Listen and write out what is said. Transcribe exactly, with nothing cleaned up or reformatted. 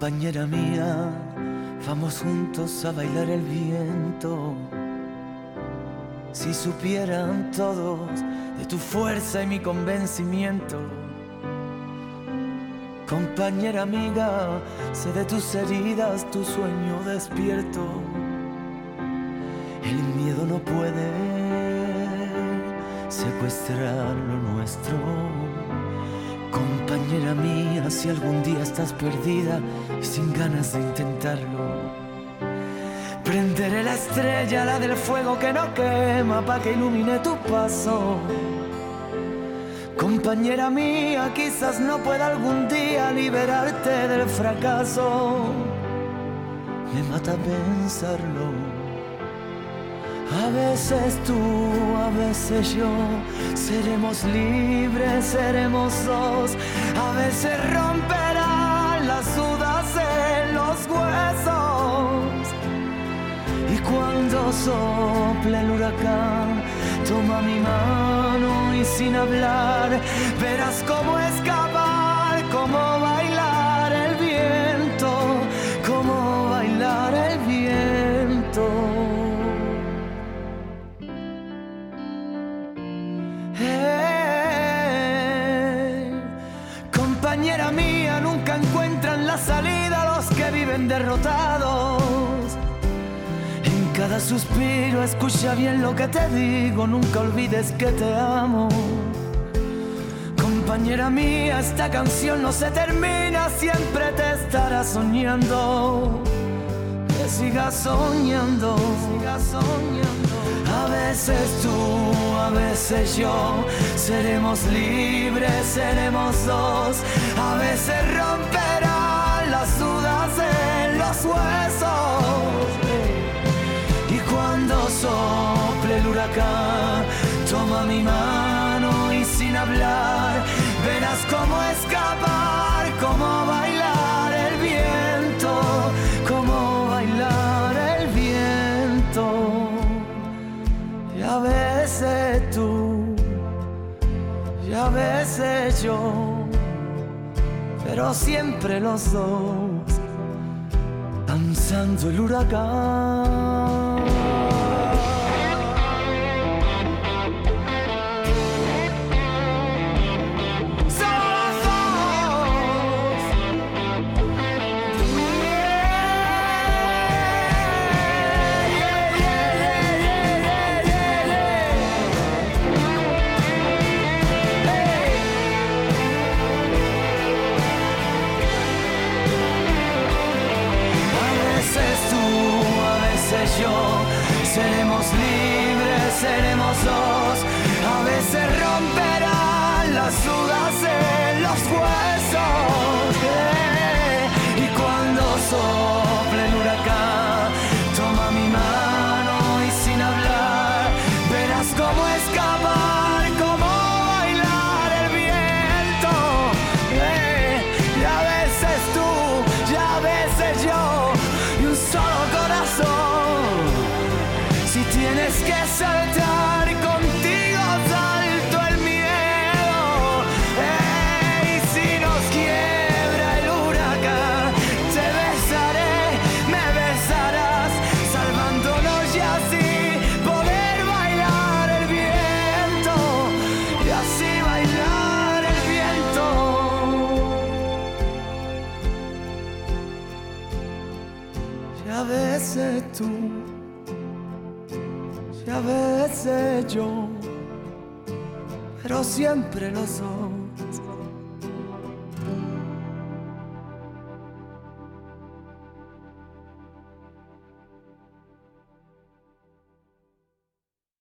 Compañera mía, vamos juntos a bailar el viento. Si supieran todos de tu fuerza y mi convencimiento. Compañera amiga, sé de tus heridas, tu sueño despierto. El miedo no puede secuestrar lo nuestro. Compañera mía, si algún día estás perdida y sin ganas de intentarlo, prenderé la estrella, la del fuego que no quema, pa' que ilumine tu paso. Compañera mía, quizás no pueda algún día liberarte del fracaso. Me mata pensarlo. A veces tú, a veces yo, seremos libres, seremos dos. A veces romperán las dudas en los huesos. Y cuando sople el huracán, toma mi mano y sin hablar verás cómo escapar, cómo bailar el viento, cómo bailar el viento. Hey, compañera mía, nunca encuentran la salida los que viven derrotados. Cada suspiro, escucha bien lo que te digo, nunca olvides que te amo. Compañera mía, esta canción no se termina, siempre te estará soñando. Que sigas soñando, sigas soñando. A veces tú, a veces yo, seremos libres, seremos dos. A veces romperán las dudas en los huesos. Cuando sople el huracán, toma mi mano y sin hablar verás cómo escapar, cómo bailar el viento, cómo bailar el viento. Y a veces tú, y a veces yo, pero siempre los dos, danzando el huracán. Yo, seremos libres, seremos dos. A veces romperán las dudas en los huesos. Eh, y cuando sople el huracán, toma mi mano y sin hablar verás cómo escapar, cómo bailar el viento. Eh, y a veces tú, y a veces yo, y un solo corazón. Tienes que saltar contigo, salto el miedo. Hey, si nos quiebra el huracán, te besaré, me besarás, salvándonos y así poder bailar el viento, y así bailar el viento. Y a veces tú, y a veces yo, pero siempre lo soy.